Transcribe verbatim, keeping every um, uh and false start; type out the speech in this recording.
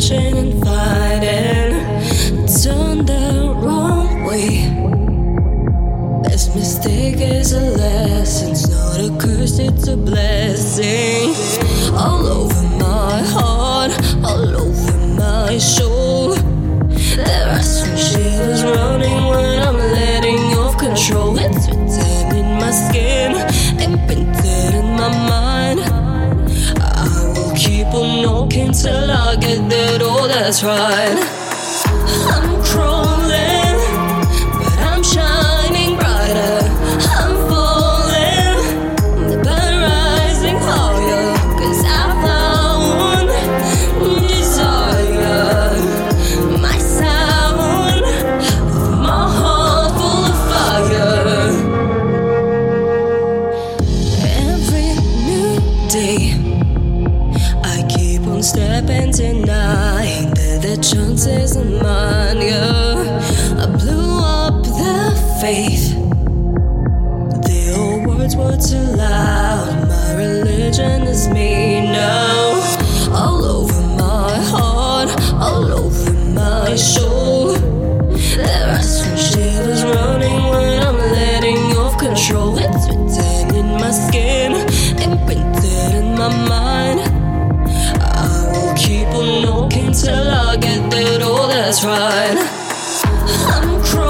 searching and fighting, turn the wrong way. This mistake is a lesson, it's not a curse, it's a blessing. All over my heart, all over my soul, there are some shivers running when I'm letting off control. It's written in my skin, imprinted in my mind. I will keep on knocking till I get that, oh that's right. I'm crawling, but I'm shining brighter. I'm falling, but rising higher, 'cause I found desire, my sound, my heart full of fire. Every new day I keep on stepping, denying that the chance isn't mine, yeah. I blew up the faith, the old words were too loud. My religion is me now. All over my heart, all over my soul, there are some shivers running when I'm letting off control. It's written in my skin, imprinted in my mind. I will keep on knocking till I get that, oh that's right. I'm crying.